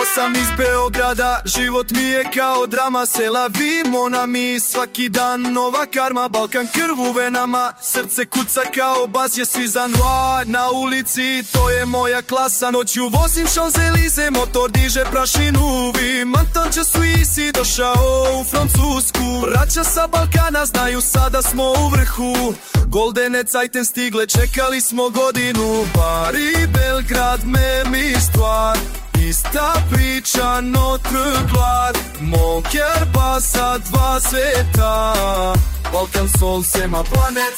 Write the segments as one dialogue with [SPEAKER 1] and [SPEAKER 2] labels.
[SPEAKER 1] sam iz Beograda, život mi je kao drama. Sela vimona mi, svaki dan nova karma. Balkan krv u venama, srce kuca kao bas. Je Svizan Noir na ulici, to je moja klasa. Noću vozim Champs-Élysées, motor diže prašinu. Mantanča Suisi, došao u Francusku. Braća sa Balkana znaju sada smo u vrhu. Goldene Zeiten stigle, čekali smo godinu. Pari, Belgrad, mem histoire, ista priča, Notre Gloire. Monker basa, dva sveta, Balkan sol, sema planet.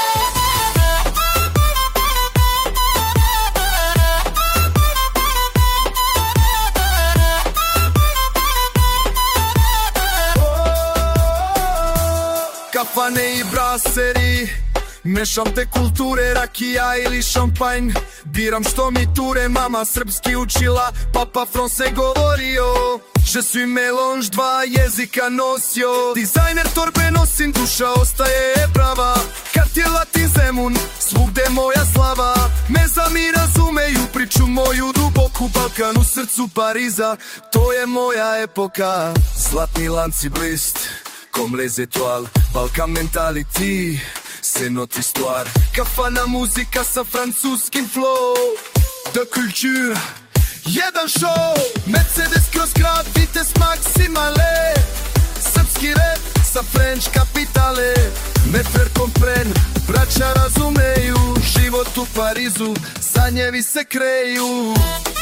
[SPEAKER 1] Kafane i braseri, mešam te kulture, rakija ili šampanj. Biram što mi ture, mama srpski učila, papa Fronse govorio. Je suis mélange, dva jezika nosio. Dizajner torbe nosim, duša ostaje prava. Kartier Latin Zemun, svugde moja slava. Mezami razumeju priču moju duboku. Balkan u srcu Pariza, to je moja epoka. Zlatni lanci blist, comme les étoiles, Balkan mentality, c'est notre histoire. Kafana muzika sa francuskim flow, de culture, jedan show. Mercedes kroz grad, Vitesse Maximale, srpski rap sa French kapitale. Me faire comprendre, braća razumeju, život u Parizu, sanjevi se kreju.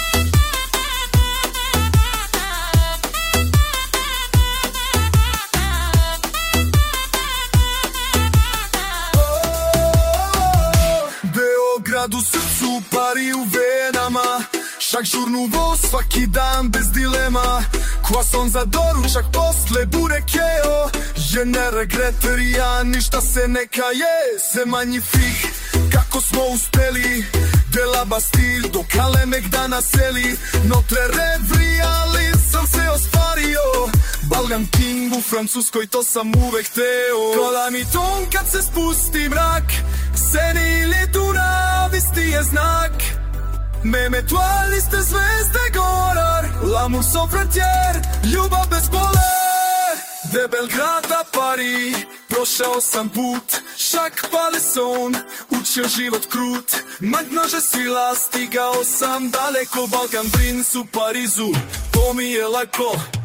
[SPEAKER 1] Beograd u srcu, Pari u venama. Chaque jour nouveau, svaki dan bez dilema. Croissant za doručak, posle burekeo. Je ne regrette rien, ništa se ne kaje. C'est magnifique, kako smo uspeli. De la Bastille do Kalemegdana naseli. Notre rêve realizam se ostvario. Balkan King u Francuskoj, to sam uvek hteo. Kola mi ton kad se spusti mrak, Seni ili Dunav, isti je znak. Mem etoile, iste zvezde gorar. L'amour sans frontière, ljubav bez bole. De Belgrada Pari, prošao sam put. Chaque paleson, učio život krut. Maintenant je suis là, stigao sam daleko. Balkan princ u Parizu, to mi je lako.